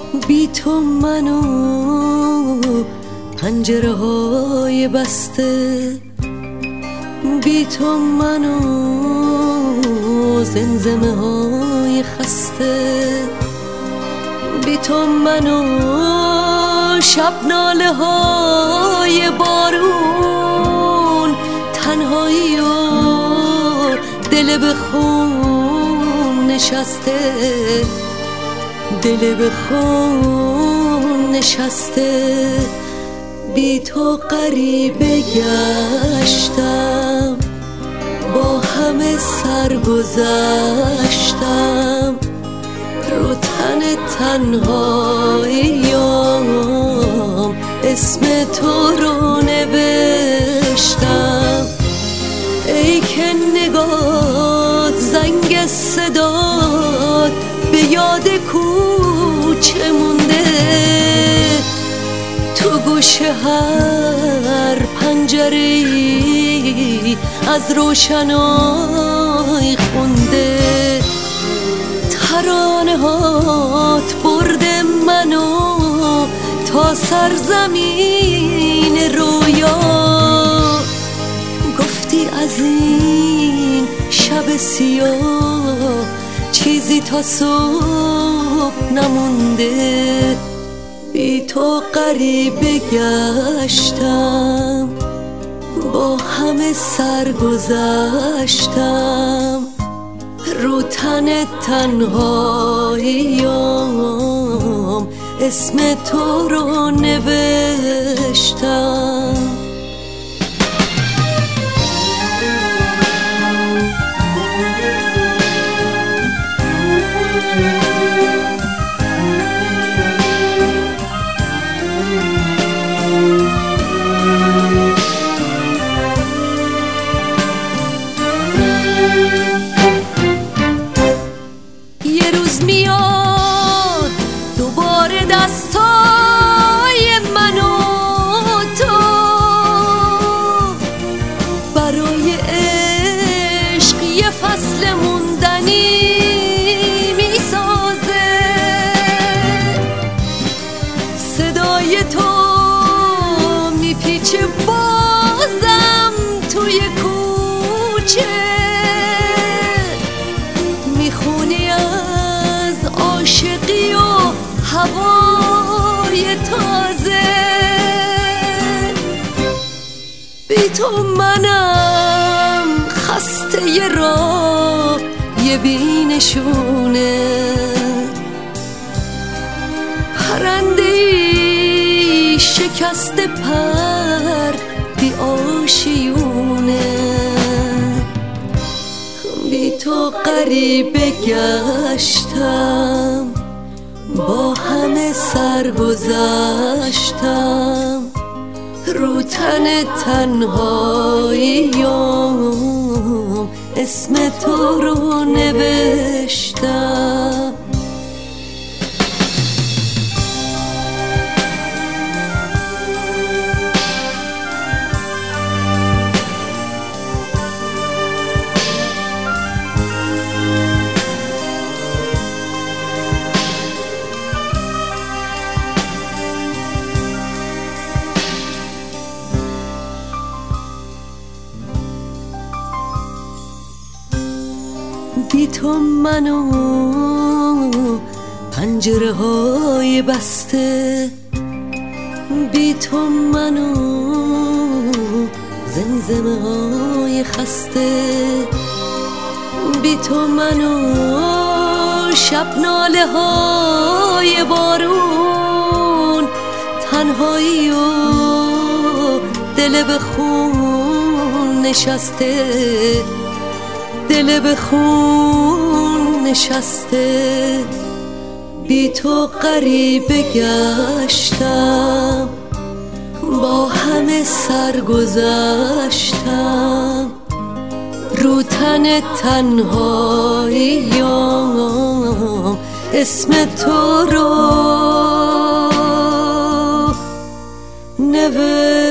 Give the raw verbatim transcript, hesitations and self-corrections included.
بی تو منو پنجره های بسته، بی تو منو زمزمه های خسته، بی تو منو شب ناله های بارون، تنهایی و دل به خون نشسته، دل به خون نشسته. بی تو غریبه گشتم، با همه سرگذشتم، رو تن تنهاییام اسم تو رو نوشتم. ای که نگات زنگ صدات به یاد کوچه مونده، تو گوش هر پنجره‌ای از روشنای خونده. ترانه هات برده منو تا سرزمین رویا، گفتی از این شب سیاه چیزی تا صبح نمونده. بی تو غریبه گشتم، با همه سرگذشتم، رو تن تنهاییام اسم تو رو نوشتم. یه روز میاد دوباره دستای من و تو، برای عشق یه فصل موندنی میسازه. صدای تو میپیچه بازم توی کوچه، میخونی از عاشقی و هوای تازه. بی تو منم خسته ی راه یه بینشونه، پرنده‌ای شکسته پر بی آشیونه. بی تو غریبه گشتم، با همه سرگذشتم، رو تن تنهاییام اسم تو رو نوشتم. بی تو منو پنجره های بسته، بی تو منو زمزمه های خسته، بی تو منو شب ناله های بارون، تنهایی و دل به خون نشسته، دل به خون نشسته. بی تو غریبه گشتم، با همه سرگذشتم، رو تن تنهاییام اسم تو رو نوشتم.